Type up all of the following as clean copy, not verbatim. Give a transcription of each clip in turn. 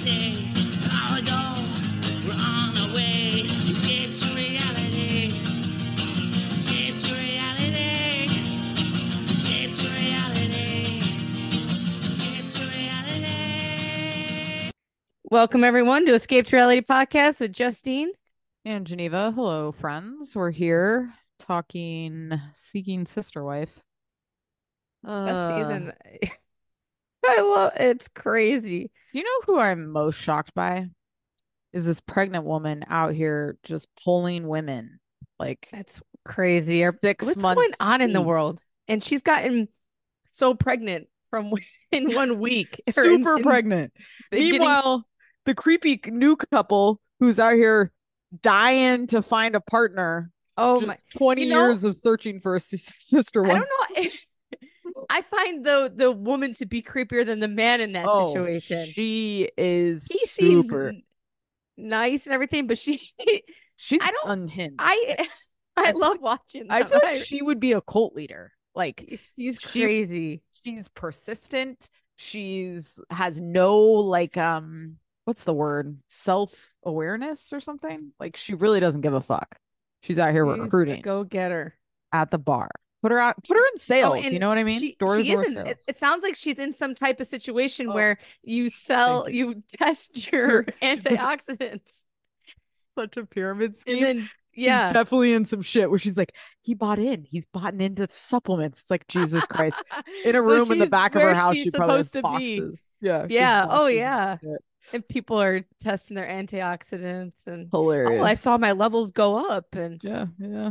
say, oh no, we're on our way. Escape to reality. Escape to reality. Escape to reality. Escape to reality. Welcome, everyone, to Escape to Reality Podcast with Justine and Geneva. Hello, friends. We're here talking Seeking Sister Wife. Best season. I love it's crazy. You know who I'm most shocked by? Is this pregnant woman out here just pulling women. Like, It's crazy. 6 What's months going on in the deep. world? And she's gotten so pregnant from in 1 week. Or Super pregnant. Meanwhile, the creepy new couple who's out here dying to find a partner. Oh just 20 years of searching for a sister wife. I don't know. I find the woman to be creepier than the man in that situation. She is He super seems nice and everything, but she's unhinged. I love watching them. I feel like she would be a cult leader. Like, she's crazy. She's persistent. Has no what's the word? Self-awareness or something? Like, she really doesn't give a fuck. She's out here recruiting. Go get her at the bar. Put her in sales. You know what I mean? Door-to-door sales. It sounds like she's in some type of situation where you test your antioxidants. Such a pyramid scheme. And then, she's definitely in some shit where she's like, he's bought into the supplements. It's like, Jesus Christ. In a room in the back of her house, she probably has boxes. Yeah. Oh, yeah. And people are testing their antioxidants and hilarious. Oh, I saw my levels go up. And yeah.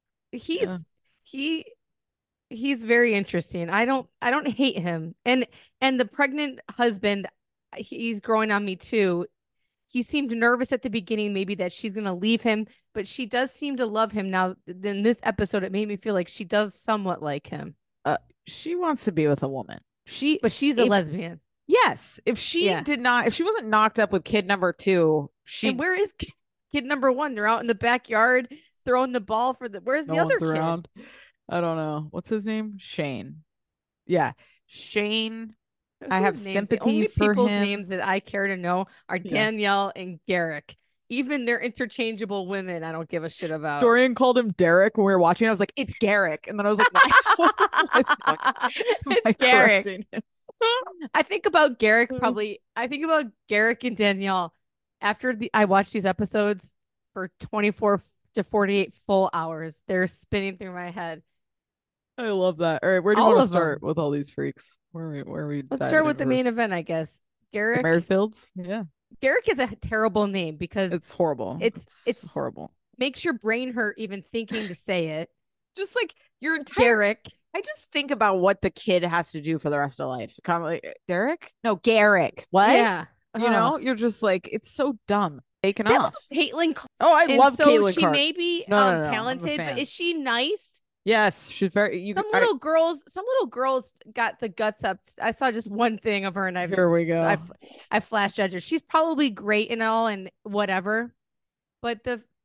He's very interesting. I don't hate him. And the pregnant husband, he's growing on me too. He seemed nervous at the beginning, maybe that she's going to leave him, but she does seem to love him. Now, in this episode, it made me feel like she does somewhat like him. She wants to be with a woman. But she's a lesbian. Yes. If she wasn't knocked up with kid number 2, And where is kid number 1? They're out in the backyard throwing the ball where's the other kid? Around. I don't know. What's his name? Shane. Yeah. Shane. I have sympathy for him. The only people's names that I care to know are Danielle and Garrick. Even they're interchangeable women. I don't give a shit about. Dorian called him Derek when we were watching. I was like, it's Garrick. And then I was like, it's Garrick. I think about Garrick probably. I think about Garrick and Danielle after I watched these episodes for 24 to 48 full hours. They're spinning through my head. I love that. All right, where do you want to start with all these freaks? Where are we? Let's start with the main event, I guess. Garrick. The Merrifields. Yeah. Garrick is a terrible name because it's horrible. It's horrible. Makes your brain hurt even thinking to say it. Just like your entire Garrick. I just think about what the kid has to do for the rest of life. Kind of like Derek? No, Garrick. What? Yeah. You know, you're just like, it's so dumb. Taken off. Caitlin. I love Caitlin. She may be talented, but is she nice? Yes, she's very. Some little girls got the guts up. I saw just one thing of her, and here we go. I flash judge her. She's probably great and all, and whatever, but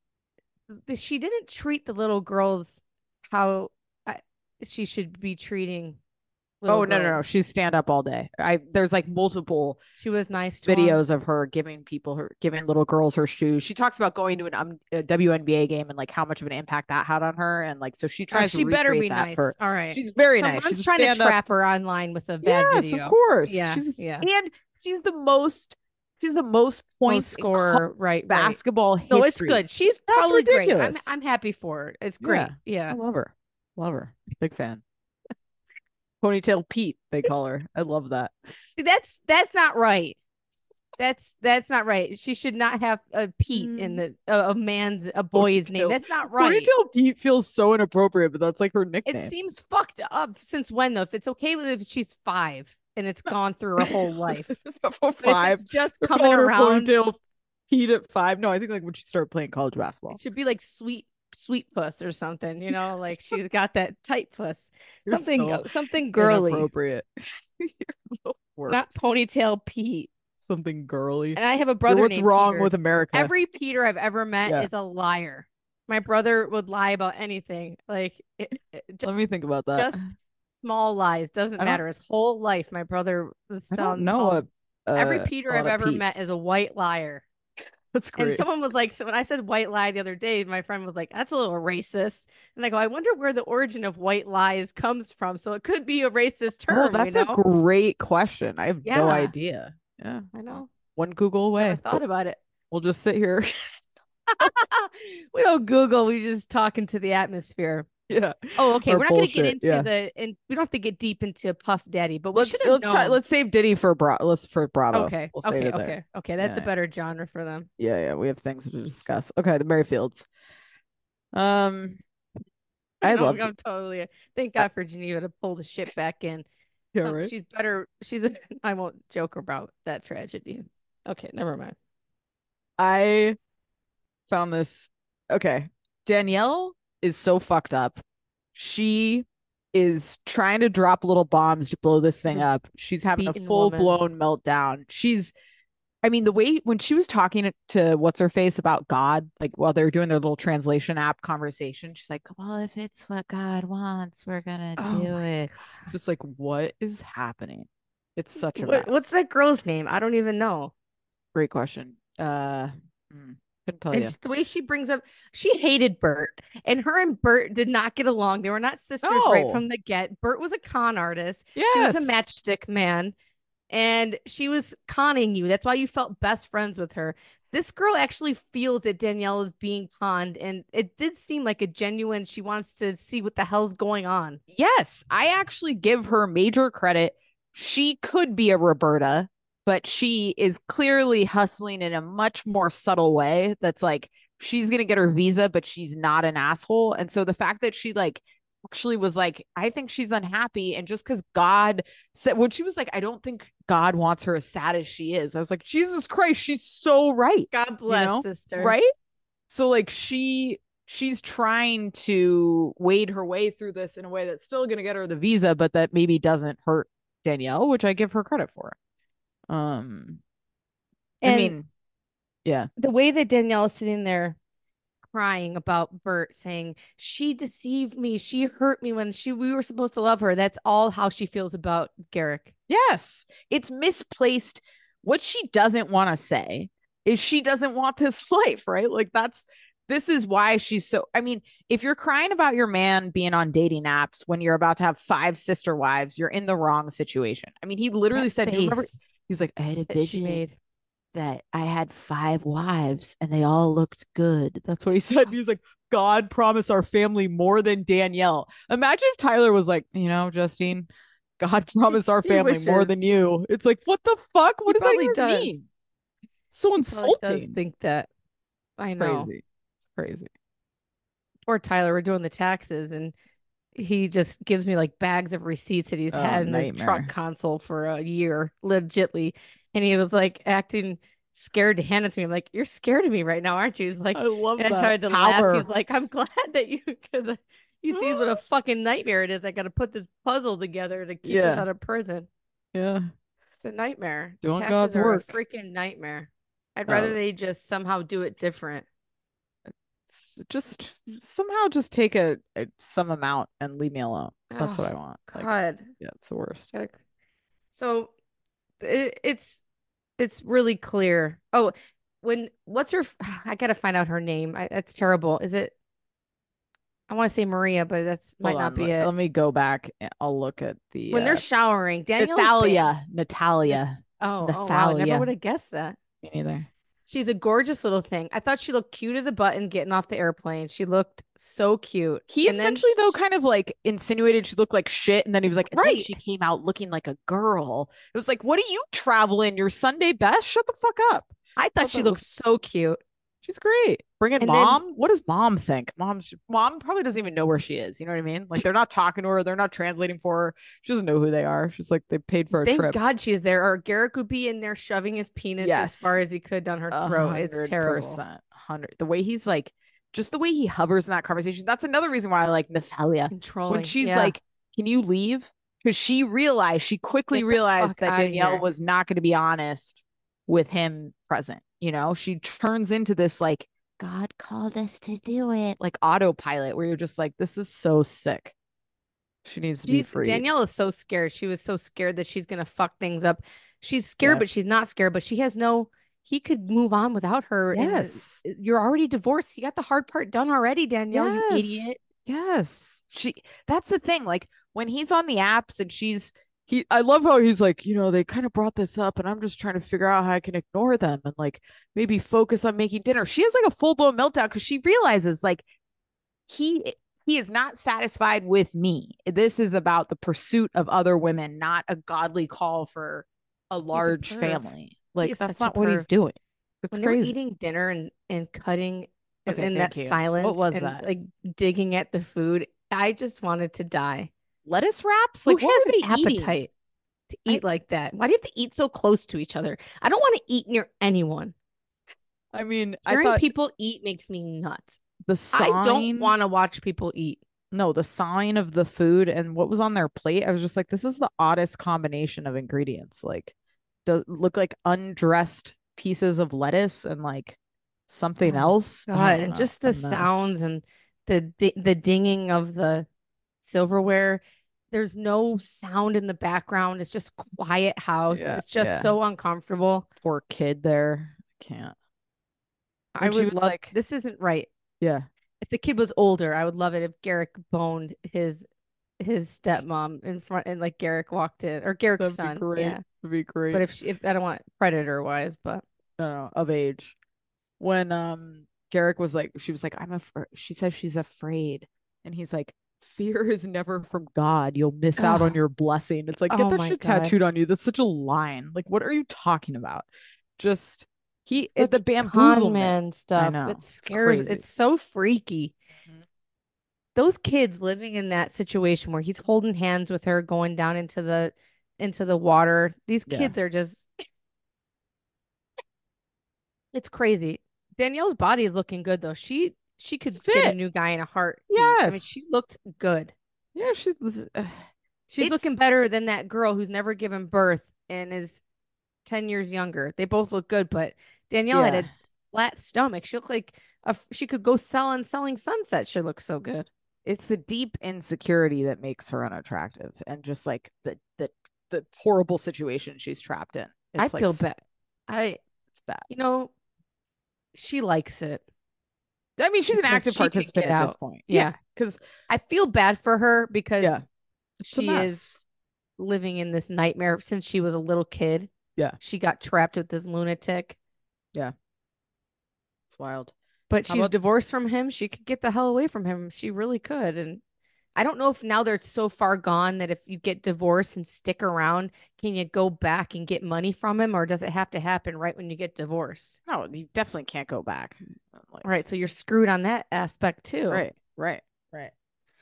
she didn't treat the little girls how she should be treating. No. She's stand up all day. There's like multiple. She was nice to videos of her giving little girls her shoes. She talks about going to a WNBA game and like how much of an impact that had on her, and like so she tries. She better be nice. All right, she's very nice. Someone's trying to trap her online with a bad video. Yes, of course. Yeah, and she's the most points scorer, right? Basketball history. No, it's good. She's probably ridiculous. Great. I'm happy for her. It's great. Yeah. I love her. Big fan. Ponytail Pete, they call her. I love that. That's not right. That's not right. She should not have a Pete in the a boy's name. That's not right. Ponytail Pete feels so inappropriate, but that's like her nickname. It seems fucked up. Since when though? If it's okay with if she's 5 and it's gone through her whole life. 5, just coming around. Ponytail Pete at 5. No, I think like when she started playing college basketball. It should be like sweet puss or something, you know, like she's got that tight puss. Something girly. Inappropriate. Not Ponytail Pete. Something girly. And I have a brother. What's named wrong Peter. with America? Every Peter I've ever met is a liar. My brother would lie about anything. Like, let me think about that. Just small lies. Doesn't matter. His whole life, my brother was I don't know Every Peter a I've lot of ever met Pete's. is a white liar. That's And great. someone was like, so when I said white lie the other day, my friend was like, that's a little racist. And I go, I wonder where the origin of white lies comes from. So it could be a racist Oh, term, you that's a know? great question. I have no Yeah, idea. Yeah. I Well, know. one Google Never away, thought but about it. we'll just sit here. We don't Google, we just talk into the atmosphere. Yeah. Oh, okay. Or We're not going to get bullshit. into Yeah. the, and we don't have to get deep into Puff Daddy, but we should have Let's try known. let's save Diddy for Bravo. Okay, We'll save okay, it there. okay, okay. That's a Yeah. better genre for them. Yeah. We have things to discuss. Okay, the Merrifields. Um, I No, loved I'm totally. Thank I, God for Geneva to pull the shit back in. yeah, Some right. she's better. She's. I won't joke about that tragedy. Okay, never mind. I found this okay. Danielle is so fucked up. She is trying to drop little bombs to blow this thing She's a up. She's having a beaten woman. full-blown meltdown. I mean, the way when she was talking to what's her face about God, like while they were doing their little translation app conversation, she's like, well, if it's what God wants, we're gonna Oh do my it. God. Just like, what is happening? It's such a What's mess. that girl's name? I don't even know. Great question. Couldn't tell And you. just the way she brings up, she hated Bert, and her and Bert did not get along. They were not sisters right No. from the get. Bert was a con artist. She was a Yes. matchstick man, and she was conning you. That's why you felt best friends with her. This girl actually feels that Danielle is being conned, and it did seem like a genuine, she wants to see what the hell's going on. Yes. I actually give her major credit. She could be a Roberta, but she is clearly hustling in a much more subtle way. That's like she's gonna get her visa, but she's not an asshole. And so the fact that she like actually was like, I think she's unhappy, and just because God said when she was like, I don't think God wants her as sad as she is. I was like, Jesus Christ, she's so right, God you bless, know, sister. right? So like she's trying to wade her way through this in a way that's still going to get her the visa, but that maybe doesn't hurt Danielle, which I give her credit for. Um, I And mean, yeah. the way that Danielle is sitting there crying about Bert, saying she deceived me, she hurt me when she we were supposed to love her. That's all how she feels about Garrick. Yes, it's misplaced. What she doesn't want to say is she doesn't want this life, right? Like this is why she's so. I mean, if you're crying about your man being on dating apps when you're about to have five sister wives, you're in the wrong situation. I mean, he literally That said, "Do you remember?" face He was like, "I had a that she vision made. that I had five wives and they all looked good." That's what he said. He was like, God promised our family more than Danielle. Imagine if Tyler was like, Justine, God promised our He family more wishes. than you. It's like, what the fuck? He What does that probably even does. mean? So He probably does insulting. think that. It's I know. crazy. It's crazy. Poor Tyler, we're doing the taxes, and he just gives me like bags of receipts that he's Oh, had in his truck nightmare. console for a year, legitly. And he was like acting scared to hand it to me. I'm like, you're scared of me right now, aren't you? He's like, I love and I that started to laugh. He's power. like, I'm glad that you, because he sees what a fucking nightmare it is. I got to put this puzzle together to keep us Yeah. out of prison. Yeah. It's a nightmare. Doing Taxes God's are a work. freaking nightmare. I'd rather Oh, they just somehow do it different. just somehow just take some amount and leave me alone. That's what I Oh, want. Like, God. yeah, it's the worst. Gotta- So it's really clear. Oh, when what's her? I gotta find out her name. That's terrible. Is it? I want to say Maria, but that's Hold might not on. be it. Let me go back. I'll look at the When they're showering, Danielle's bang. Natalia. Natalia. Oh wow! I never would Natalia. have guessed that. Me neither. She's a gorgeous little thing. I thought she looked cute as a button getting off the airplane. She looked so cute. He And then, essentially though kind of like insinuated she looked like shit, and then he was like, and then right, she came out looking like a girl. It was like, what are you traveling? Your Sunday best? Shut the fuck up. I I thought thought she that looked was so cute. she's great. Bring in And then mom. What does mom think? Mom probably doesn't even know where she is. You know what I mean? Like they're not talking to her. They're not translating for her. She doesn't know who they are. She's like they paid for a thank trip. God she's there, or Garrick would be in there shoving his penis as Yes, far as he could down her throat. It's terrible. 100%. 100. The way he's like, just the way he hovers in that conversation. That's another reason why I like Natalia. When Controlling. she's Yeah. like, "Can you leave?" Because she quickly Get the realized fuck that out of Danielle here. was not going to be honest with him present. You know, she turns into this like, God called us to do it, like autopilot, where you're just like, this is so sick. She needs to be freed. Danielle is so scared. She was so scared that she's gonna fuck things up. She's scared, Yeah. but she's not scared, but she has no, he could move on without her. Yes. And you're already divorced. You got the hard part done already, Danielle, you Yes. idiot. Yes. That's the thing. Like when he's on the apps and I love how he's like, they kind of brought this up and I'm just trying to figure out how I can ignore them and like maybe focus on making dinner. She has like a full-blown meltdown because she realizes like he he is not satisfied with me. This is about the pursuit of other women, not a godly call for a He's a large perv. family. He Like is that's such a not what he's perv. doing. It's When they were crazy. eating dinner and cutting Okay, in that thank you. What silence was and that? like digging at the food, I just wanted to die. Lettuce wraps? Who Like what has were an they eating? appetite to I eat like that? Why do you have to eat so close to each other? I don't want to eat near anyone. I mean, I Hearing thought people eat makes me nuts. the I don't sign, want to watch people eat. no, the sign of the food and what was on their plate, I was just like, this is the oddest combination of ingredients. Like, does look like undressed pieces of lettuce and like something Oh else. I God, don't and know. just A the mess. sounds and the dinging of the silverware. There's no sound in the background. It's just quiet house. Yeah, It's just yeah. so uncomfortable. Poor kid there. I can't. I When she would was love, like, this isn't right. yeah, If the kid was older, I would love it if Garrick boned his stepmom in front and like Garrick walked in or Garrick's that'd be son. great. Yeah. That'd be But great. if I don't want predator wise, but No, no, of age. When Garrick was like, she was like, she says she's afraid. And he's like, fear is never from God. You'll miss out on oh, your blessing. It's like, get oh that my shit God. tattooed on you. That's such a line. Like, what are you talking about? Just the Such con bamboozlement. man I stuff. It know. It's scares, crazy. it's so freaky. Mhm. Those kids living in that situation where he's holding hands with her going down into the water. These Yeah. kids are just it's crazy. Danielle's body is looking good though. She could get a Fit. new guy in a heartbeat. I mean, she Yes. looked good. Yeah, she was She's it's looking better than that girl who's never given birth and is 10 years younger. They both look good, but Danielle had yeah. a flat stomach. She looked like she could go sell on Selling Sunset. She looks so good. It's the deep insecurity that makes her unattractive and just like the horrible situation she's trapped in. I It's like feel bad. I, it's bad. you know, she likes it I mean, she's an because active she could participant get at this out. point. Yeah, Yeah. because I feel bad for her because yeah, it's a she is mess. living in this nightmare since she was a little kid. Yeah, She got trapped with this lunatic, yeah, it's wild. but How she's about divorced from him. She could get the hell away from him. She really could. And I don't know if now they're so far gone that if you get divorced and stick around, can you go back and get money from him, or does it have to happen right when you get divorced? no? You definitely can't go back. All Like right, so you're screwed on that aspect too. right, right, right.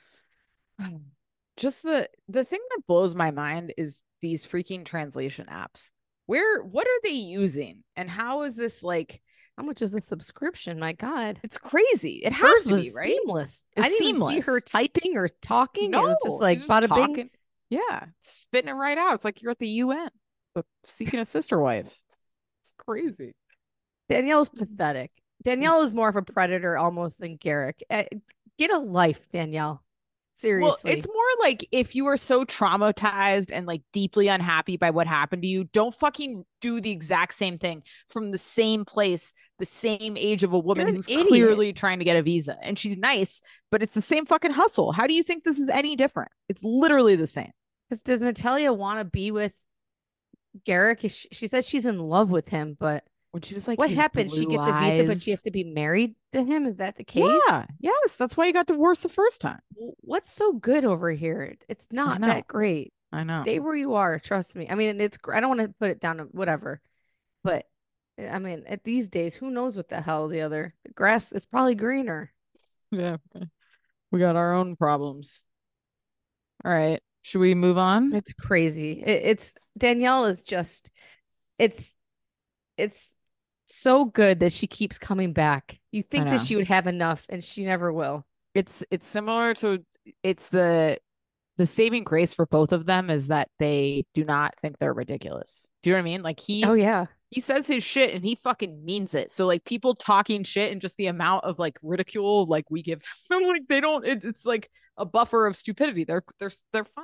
Just the thing that blows my mind is these freaking translation apps. What are they using, and how is this like? How much is the subscription? My God. It's crazy. It has Hers to be, was right? seamless. I It's didn't even see her seamless. typing or talking. No, It was just she's like just bada bing. talking. Yeah, spitting it right out. It's like you're at the UN, but seeking a sister wife. It's crazy. Danielle's pathetic. Danielle is more of a predator almost than Garrick. Get a life, Danielle. Well, it's Seriously. more like if you are so traumatized and like deeply unhappy by what happened to you, don't fucking do the exact same thing from the same place, the same age of a woman You're an who's idiot. clearly trying to get a visa. And she's nice, but it's the same fucking hustle. How do you think this is any different? It's literally the same. Because does Natalia want to be with Garrick? She says she's in love with him, but When she was like what his happened? She blue gets a visa, but she eyes. has to be married to him. Is that the case? Yeah, yes, that's why you got divorced the first time. What's so good over here? It's I not know. that great. I know. Stay where you are. Trust me. I mean, I don't want to put it down to whatever, but I mean, at these days, who knows what the hell the grass is probably greener. Yeah. We got our own problems. All right. Should we move on? It's crazy. It's Danielle is just it's it's so good that she keeps coming back. You I think that know. she would have enough, and she never will. It's similar to it's the saving grace for both of them is that they do not think they're ridiculous. Do you know what I mean? Like Oh yeah. he says his shit and he fucking means it. So like people talking shit and just the amount of like ridicule like we give them like they don't it's like a buffer of stupidity. They're fine.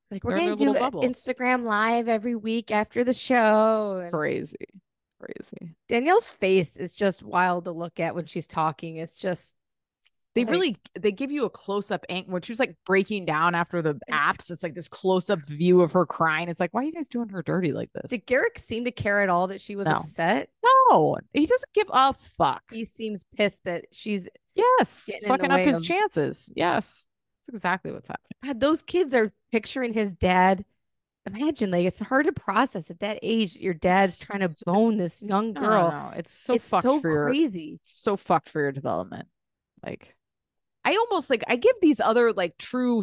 Like, we're They're in gonna their do little a bubble. Instagram live every week after the show. And Crazy. Crazy. Danielle's face is just wild to look at when she's talking. It's just like They give you a close-up when she was like breaking down after the it's apps. It's like this close-up view of her crying. It's like, why are you guys doing her dirty like this? did Garrick seem to care at all that she was No. upset? No, he doesn't give a fuck. He seems pissed that she's Yes, getting in the fucking up way his of chances. Yes, that's exactly what's happening. God, those kids are picturing his dad. Imagine, like, it's hard to process at that age. Your dad's trying to bone this young No, girl. no, it's so It's fucked so for your crazy. so fucked for your development. Like, I almost like I give these other like true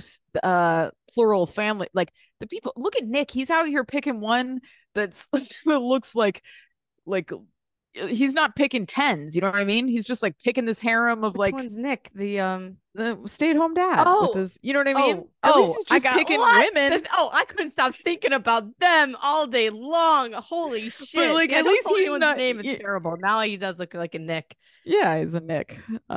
plural family like the people. Look at Nick. He's out here picking one that's that looks like he's not picking tens. You know what I mean? He's just like picking this harem of Which like one's Nick? the stay-at-home dad with Oh, his. You know what I mean? oh, At least oh, he's I just got picking lost. women. Oh, I couldn't stop thinking about them all day long. Holy shit. like, See, at I don't least know he's anyone's not- name. It's y- terrible. Now he does look like a Nick. Yeah, he's a Nick.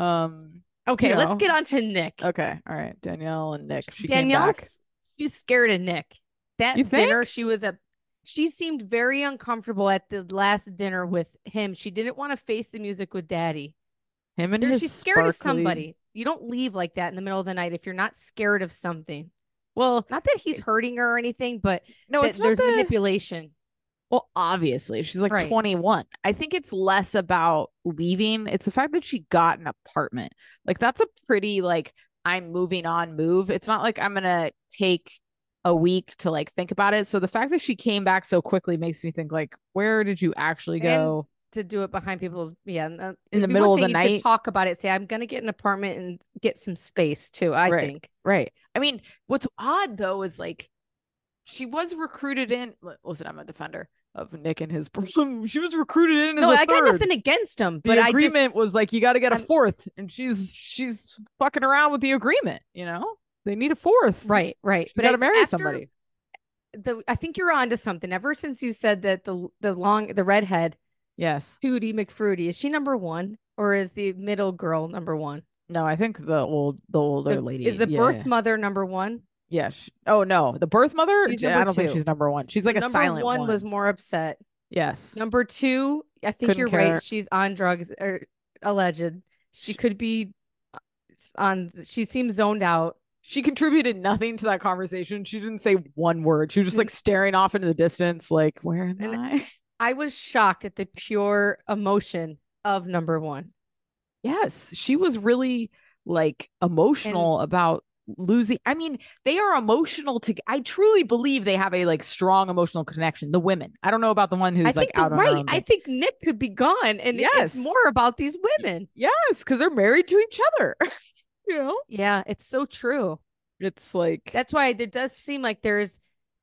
Okay, You let's know. get on to Nick. Okay, all right. Danielle and Nick. She came back. Danielle's she's scared of Nick. That You dinner, think? she seemed very uncomfortable at the last dinner with him. She didn't want to face the music with Daddy. Him and his She's scared of sparkly. somebody. You don't leave like that in the middle of the night if you're not scared of something. Well, Not that he's hurting her or anything, but no, that it's not there's the. manipulation. Well, obviously, she's like Right. 21. I think it's less about leaving. It's the fact that she got an apartment. Like, that's a pretty, like, I'm moving on move. It's not like I'm going to take a week to, like, think about it. So the fact that she came back so quickly makes me think, like, where did you actually go? To do it behind people's In the it'd be middle one of the thing to night? talk about it, say I'm gonna get an apartment and get some space too. I Right. think. Right. I mean, what's odd, though, is, like, she was recruited in. Listen, I'm a defender of Nick and his. She was recruited in as No, a I got third. nothing against him, The but I agreement just was like you got to get a I'm- fourth, and she's fucking around with the agreement. You know, they need a fourth. right. She But got to marry after somebody. I think you're onto something. Ever since you said that the redhead Yes. Tootie McFruity, is she number one or is the middle girl number one? No, I think the older lady Is the yeah. birth mother number one? Yeah. Oh no, the birth mother. She's I number don't think two. she's number one. She's like a Number silent one one. was more upset. Yes. Number two, I think Couldn't you're care. right. She's on drugs or alleged. She could be on. She seems zoned out. She contributed nothing to that conversation. She didn't say one word. She was just like staring off into the distance, like, where am And I? I was shocked at the pure emotion of number one. Yes, she was really like emotional about losing. I mean, they are emotional to. I truly believe they have a like strong emotional connection. The women. I don't know about the one who's I like think out on her own. I think Nick could be gone, and Yes. it's more about these women. Yes, because they're married to each other. You know, Yeah, it's so true. it's like That's why it does seem like there's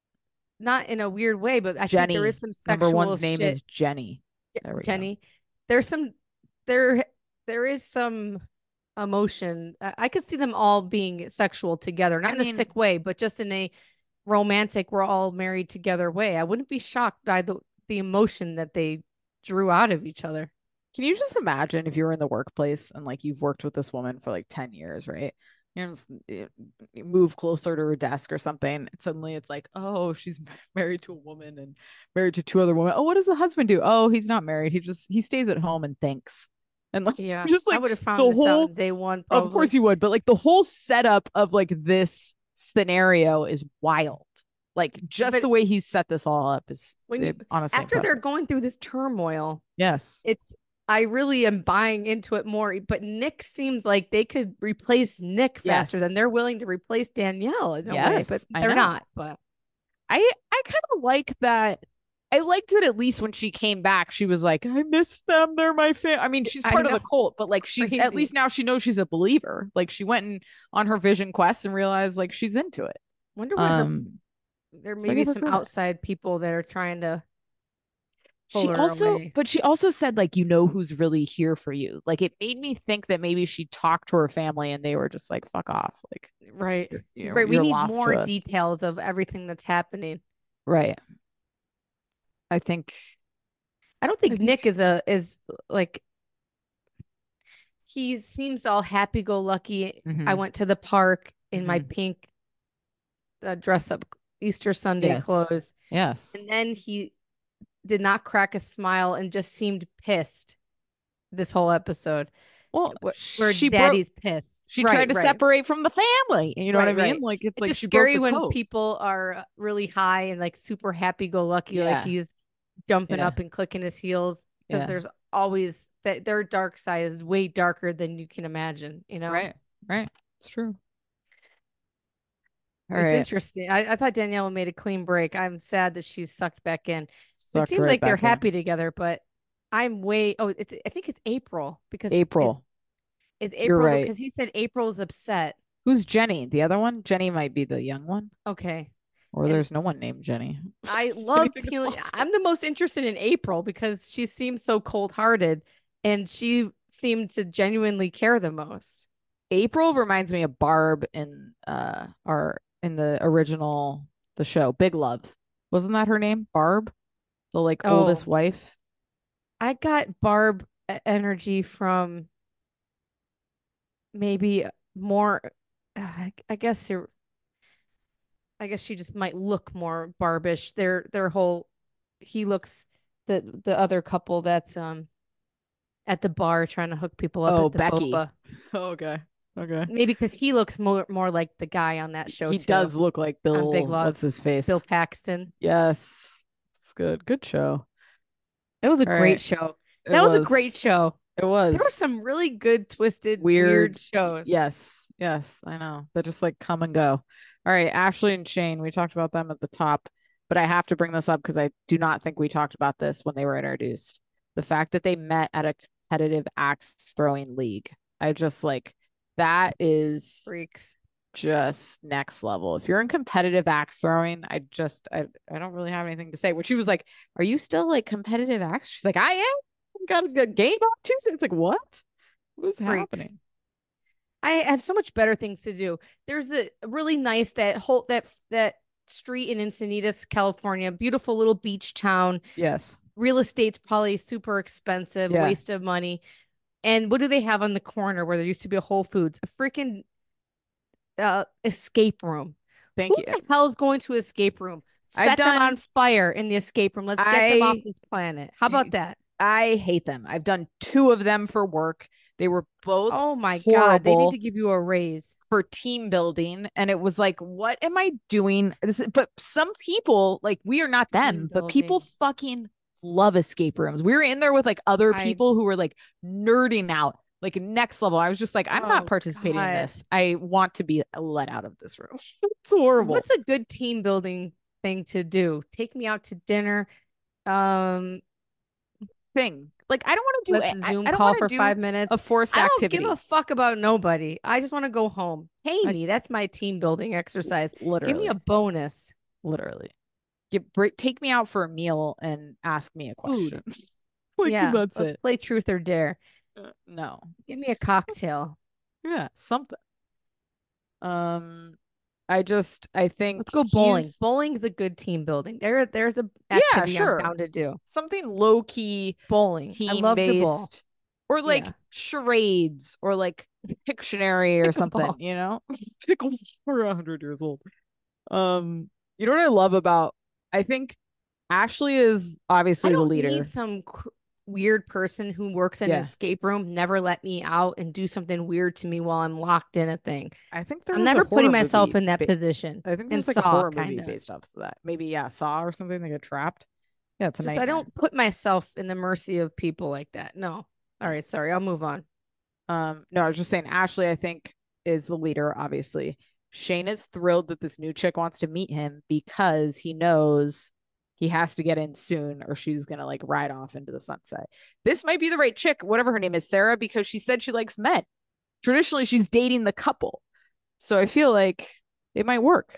not in a weird way, but I Jenny. think there is some Number sexual one's name shit. is Jenny. There we go. Jenny. There's some there is some emotion. I could see them all being sexual together, not I in a mean- sick way, but just in a romantic, we're all married together way. I wouldn't be shocked by the emotion that they drew out of each other. Can you just imagine if you were in the workplace and like you've worked with this woman for like 10 years, right? You move closer to her desk or something. And suddenly it's like, oh, she's married to a woman and married to two other women. Oh, what does the husband do? Oh, he's not married. He stays at home and thinks. And like, Yeah, just I like would have found the this out whole, on day one. of course probably. you would, but like the whole setup of like this scenario is wild. Like just But the way he's set this all up is when you honestly after they're impressive. going through this turmoil, Yes. I really am buying into it more. But Nick seems like they could replace Nick faster Yes. than they're willing to replace Danielle in a way, Yes, but I they're know. not. But I kind of like that. I liked it at least when she came back. She was like, I miss them. They're my fan. I mean, she's I part of the know. cult, but like she's at Crazy. least now she knows she's a believer. Like she went on her vision quest and realized like she's into it. wonder what her, there so I may be give her some credit. outside people that are trying to pull She her also, away. but she also said like, you know who's really here for you. Like it made me think that maybe she talked to her family and they were just like, fuck off. Like, Right. you know, Right. We you're need lost to more us. details of everything that's happening. Right. I think I don't think I think- Nick is like he seems all happy go lucky. I Mhm. went to the park in my Mhm. pink dress up, Easter Sunday Yes. clothes. Yes. And then he did not crack a smile and just seemed pissed this whole episode. Well, Where she broke. daddy's pissed. She Right, tried to right. separate from the family. You know what I Right, mean? right. Like it's It's like just she broke scary the when code. people are really high and like super happy go lucky, like Yeah. he's jumping Yeah. up and clicking his heels. Because Yeah. there's always that their dark side is way darker than you can imagine, you know? Right. Right. It's true. All It's right. interesting. I thought Danielle made a clean break. I'm sad that she's sucked back in. It Sucked seems right like they're back in. happy together, but I'm way I think it's April because April. it's You're April right. because he said April's upset. Who's Jenny? The other one? Jenny might be the young one. Okay. Or And there's no one named Jenny. I love Anything is peeling. possible. I'm the most interested in April because she seems so cold-hearted and she seemed to genuinely care the most. April reminds me of Barb in the original the show Big Love. Wasn't that her name? Barb, the like oldest Oh, wife. I got Barb energy from maybe more. I guess I guess she just might look more Barbish. Their whole he looks the other couple that's at the bar trying to hook people up Oh, at the Becky. boba. Oh, okay. Okay. Maybe because he looks more like the guy on that show He too. does look like On Big Bill. Love. What's his face? Bill Paxton. Yes. It's good. Good show. It was a All great right. show. It That was a was. great show. It was. There were some really good, twisted, Weird. weird shows. Yes. Yes. I know. They just like come and go. All right. Ashley and Shane, we talked about them at the top, but I have to bring this up because I do not think we talked about this when they were introduced. The fact that they met at a competitive axe throwing league. I just like that is Freaks. just next level. If you're in competitive axe throwing, I don't really have anything to say. When she was like, "Are you still like competitive axe?" She's like, "I am. Got a good game on Tuesday." It's like, what? What is Freaks. happening? I have so much better things to do. There's a really nice that street in Encinitas, California, beautiful little beach town. Yes. Real estate's probably super expensive, Yeah. waste of money. And what do they have on the corner where there used to be a Whole Foods? A freaking escape room. Thank Who you. the hell is going to escape room? I've Set them done- on fire in the escape room. Let's get them off I- this planet. How about that? I hate them. I've done 2 of them for work. They were both Oh my God. They need horrible to give you a raise. for team building, and it was like, what am I doing? But some people, like, we are not them, Team but people building. fucking love escape rooms. We were in there with like other I- people who were like nerding out, like next level. I was just like, I'm not Oh, participating in God. this. I want to be let out of this room. It's horrible. What's a good team building thing to do? Take me out to dinner. Thing? Like, I don't want to do Let's it. Zoom I don't call want for to do 5 minutes. a forced I don't activity. give a fuck about nobody. I just want to go home. Pay I- me. That's my team building exercise. Literally. Give me a bonus. Literally. Take me out for a meal and ask me a Food. question. Like, Yeah, that's let's it. play truth or dare. No. Give me a cocktail. Yeah, something. I think Let's go bowling. he's Bowling's a good team building. There's a Yeah, activity sure. I'm down to do. something low key Bowling. I team love to bowl. based, or like Yeah. charades, or like Pictionary, or something. Pickleball. You know, pickle for 100 years old. You know what I love about? I think Ashley is I obviously the don't leader. need some weird person who works in Yeah. an escape room never let me out and do something weird to me while I'm locked in a thing. I think there I'm was a never putting horror myself movie in that ba- position. I think in there's like a Saw, horror movie kinda. based off of that. Maybe Saw or something. They get trapped. Yeah, it's a Just nightmare. I don't put myself in the mercy of people like that. No. All right, sorry. I'll move on. No, I was just saying Ashley, I think, is the leader, obviously. Shane is thrilled that this new chick wants to meet him because he knows he has to get in soon or she's gonna like ride off into the sunset. This might be the right chick, whatever her name is, Sarah, because she said she likes men. Traditionally, she's dating the couple. So I feel like it might work.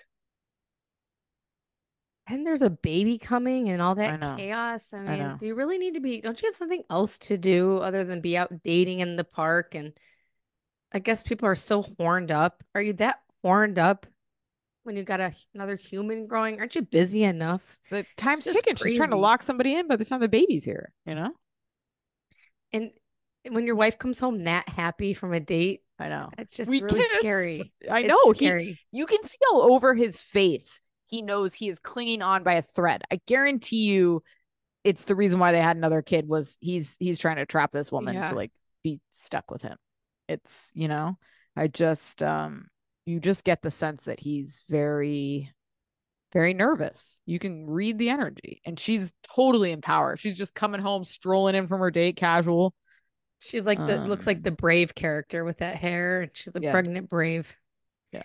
And there's a baby coming and all I that know. chaos. I mean, know. do you really need to be, don't you have something else to do other than be out dating in the park? And I guess people are so horned up. Are you that horned up when you got another human growing? Aren't you busy enough? The time's just ticking. She's trying to crazy. lock somebody in by the time the baby's here, you know? And when your wife comes home that happy from a date, I know. it's just We really kissed. scary. I It's know. scary. You can see all over his face. he knows he is clinging on by a thread. I guarantee you it's the reason why they had another kid was he's trying to trap this woman to Yeah. like be stuck with him. It's, I just you just get the sense that he's very very nervous. You can read the energy, and she's totally empowered. She's just coming home, strolling in from her date, casual. She like the looks like the brave character with that hair. And she's the Yeah. pregnant brave. Yeah.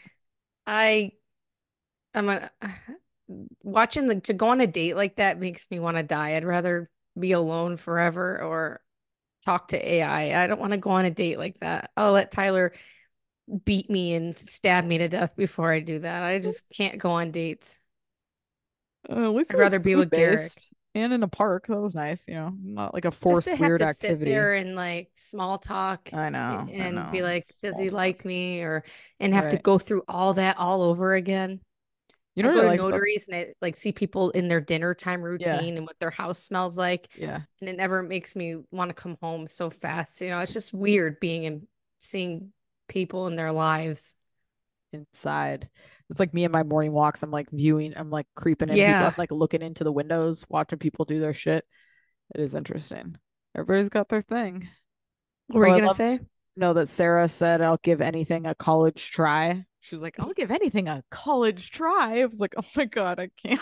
I'm a, watching to go on a date like that makes me want to die. I'd rather be alone forever or talk to AI. I don't want to go on a date like that. I'll let Tyler beat me and stab me to death before I do that. I just can't go on dates. At least I'd it was rather be with Garrick. food-based and in a park. That was nice, not like a Just forced to have weird to sit activity. there and like small talk I know. and be like, does Small he talk. like me? And have to Right. go through all that all over again. You I know go what I to liked about notaries and I like see people in their dinner time yeah, routine and what their house smells like. yeah. And it never makes me want to come home so fast. It's just weird being in seeing people in their lives. Inside. It's like me and my morning walks. I'm like viewing, I'm like creeping in people. I'm Yeah. like looking into the windows, watching people do their shit. It is interesting. Everybody's got their thing. What were Oh, you I gonna love say? know that Sarah said, I'll give anything a college try. She was like, I'll give anything a college try. I was like, oh my God, I can't.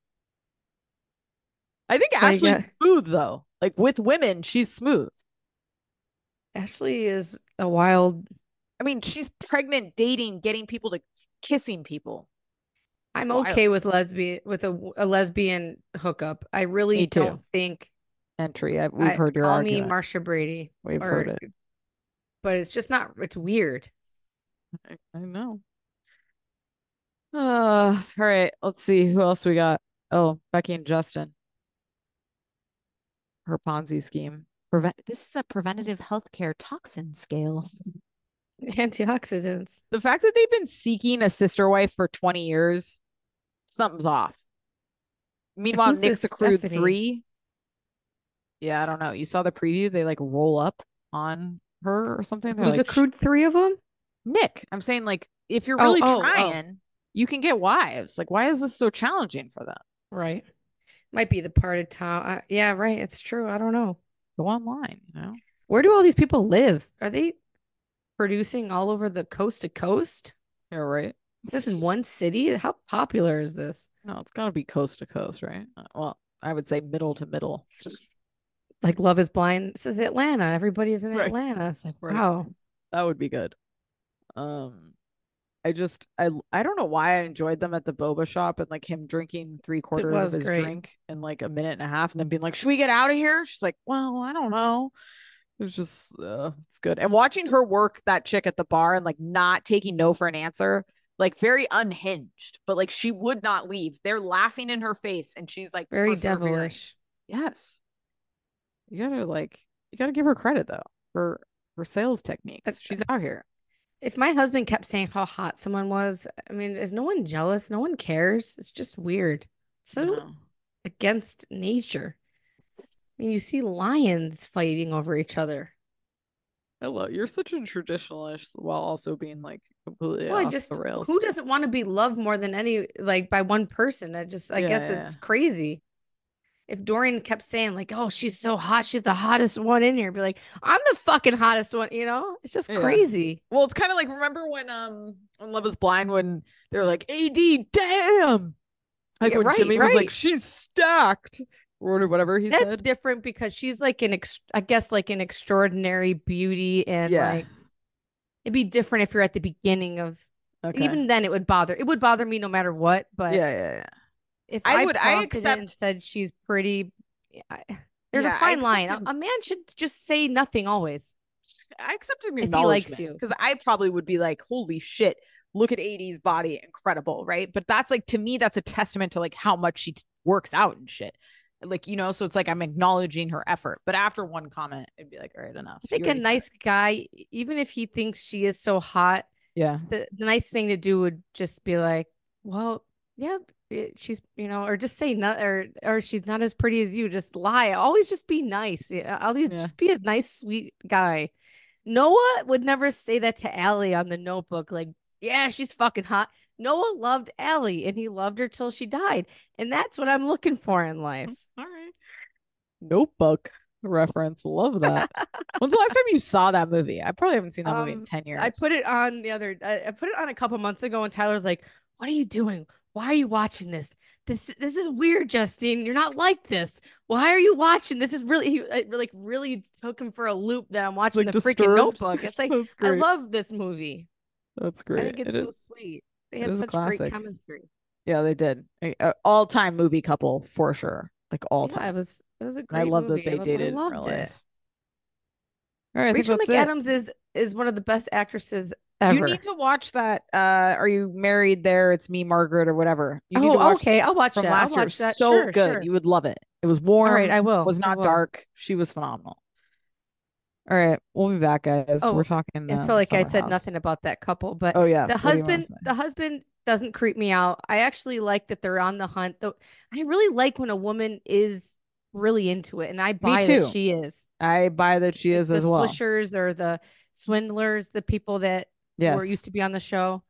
I think Well, you got Ashley's smooth though. Like with women, she's smooth. Ashley is a wild. I mean, she's pregnant, dating, getting people to kissing people. It's I'm wild. okay with a lesbian hookup. I really Me too. don't think Entry. We've heard your call me argument. Marsha Brady We've heard it. but it's just not. It's weird. I know. All right. Let's see who else we got. Oh, Becky and Justin. Her Ponzi scheme. This is a preventative healthcare toxin scale. Antioxidants. The fact that they've been seeking a sister wife for 20 years, something's off. Meanwhile, Who's Nick's this accrued Stephanie? 3. Yeah, I don't know. You saw the preview? They like roll up on her or something. They're Who's like, accrued 3 of them? Nick. I'm saying, like, if you're Oh, really oh, trying, you can get wives. Like, why is this so challenging for them? right. Might be the part of town. Yeah, right. It's true. I don't know. Go online, Where do all these people live? Are they producing all over the coast to coast? Yeah, right. This in one city? How popular is this? No, it's got to be coast to coast, right? Well, I would say middle to middle. Like Love is Blind. It says Atlanta. Everybody's in Right. Atlanta. It's like, Right. wow. That would be good. I don't know why I enjoyed them at the boba shop and like him drinking 3/4 was of his great. drink in like a minute and a half and then being like, should we get out of here? She's like, well, I don't know. It was just it's good. And watching her work that chick at the bar and like not taking no for an answer, like very unhinged, but like she would not leave. They're laughing in her face and she's like Very persevering. devilish. Yes. You gotta give her credit though for her sales techniques. She's out here. If my husband kept saying how hot someone was, I mean, is no one jealous? No one cares. It's just weird. So No. against nature. I mean, you see lions fighting over each other. Hello, you're such a traditionalist while also being like completely Well, off the rails. who doesn't want to be loved more than any, like by one person? I guess it's crazy. If Dorian kept saying like, "Oh, she's so hot, she's the hottest one in here," be like, "I'm the fucking hottest one," It's just Yeah. crazy. Well, it's kind of like remember when Love is Blind when they were like, AD, damn. Like Yeah, when right, Jimmy was like, right. she's stacked or whatever he That's said. different because she's like I guess like an extraordinary beauty and Yeah. like it'd be different if you're at the beginning of Okay. even then it would bother me no matter what, but yeah. if I I prompted it and accept. said she's pretty, there's Yeah, a I fine line. accepted- A man should just say nothing always. I accept an If he likes acknowledgement you. because I probably would be like, holy shit, look at AD's body, incredible, right? But that's like to me, that's a testament to like how much she works out and shit. Like, so it's like I'm acknowledging her effort. But after one comment, it'd be like, all right, enough. I think a nice guy, even if he thinks she is so hot, Yeah. the nice thing to do would just be like, well, yeah, she's, or just say not, or she's not as pretty as you. Just lie. Always just be nice. Always just be a nice, sweet guy. Noah would never say that to Allie on The Notebook. Like, yeah, she's fucking hot. Noah loved Allie and he loved her till she died. And that's what I'm looking for in life. All right. Notebook reference. Love that. When's the last time you saw that movie? I probably haven't seen that movie in 10 years. I put it on I put it on a couple months ago and Tyler's like, "What are you doing? Why are you watching this? This is weird, Justine. You're not like this. Why are you watching? This is really really took him for a loop that I'm watching Like the freaking disturbed. Notebook. It's like That's I great. love this movie. That's I great. think it's It so is. sweet. They It had is a such great classic. chemistry. Yeah, they did. All-time movie couple for sure. Like all Yeah, time. it was a And I great love that movie. they I dated in real loved life. it. All right, I think Rachel that's it. McAdams is one of the best actresses You ever. need to watch that. Are You Married There? It's Me, Margaret, or whatever. You need to watch okay. I'll watch from that. I'll last year. watch that. So Sure, good. sure. You would love it. It was All right, warm, I will. was I not will. dark. She was phenomenal. All right, we'll be back, guys. Oh, We're talking I feel like I Summer said House. nothing about that couple, but Oh yeah, what do you want to say? the husband doesn't creep me out. I actually like that they're on the hunt. Though I really like when a woman is really into it, and I Me buy that too. she is. I buy that she Like is the as well. Swishers or the Swindlers, the people that were Yes. used to be on the show.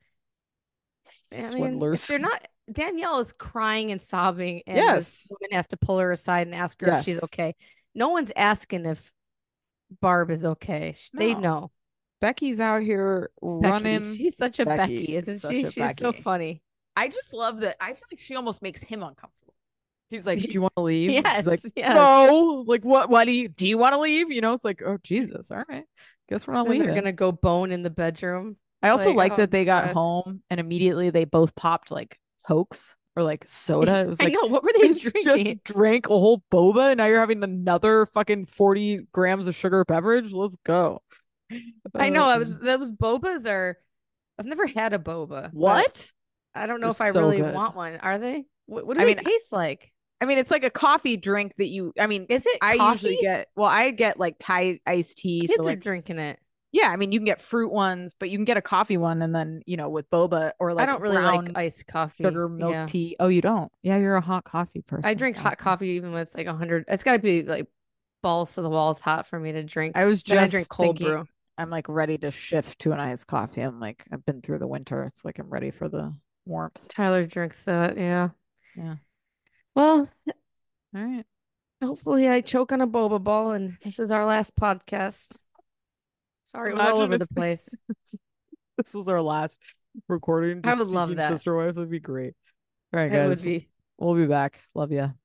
I mean, if Swindlers. they're not, Danielle is crying and sobbing, and this Yes. woman has to pull her aside and ask her if she's Yes. okay. No one's asking if Barb is okay. They No. know. Becky's out here running. Becky, she's such a Becky, isn't such she? a She's so Becky. funny. I just love that. I feel like she almost makes him uncomfortable. He's like, "Do you want to leave?" And Yes, she's like, yes. "No." Like, what? Why do you want to leave? You know, it's like, oh Jesus, all right. Guess we're not Then they're leaving. gonna go bone in the bedroom. I also like oh, that they got God. home and immediately they both popped like Cokes or like soda. It was I like, know. What were they just drinking? drank a whole boba and now you're having another fucking 40 grams of sugar beverage. Let's go. I know. Those bobas are. I've never had a boba. but What? I don't know They're if I so really good. want one. Are they? What do I they mean, taste like? I mean, it's like a coffee drink that Is it I coffee? usually get, I get like Thai iced tea. Kids So are like, drinking it. yeah, I mean, you can get fruit ones, but you can get a coffee one and then, with boba or I like don't really brown like iced coffee. sugar milk Yeah. tea. Oh, you don't? Yeah, you're a hot coffee person. I drink hot Awesome. coffee even when it's like 100. It's got to be like balls to the walls hot for me to drink. I was Then I just drink cold thinking, brew. I'm like ready to shift to an iced coffee. I'm like, I've been through the winter. It's like I'm ready for the warmth. Tyler drinks that. Yeah. Yeah. Well, All right. hopefully I choke on a boba ball and this is our last podcast. Sorry, it was all Imagine over if the place. this was our last recording. I Just would love seeking that. sister wife would be great. All right, It would guys. be. We'll be back. Love ya.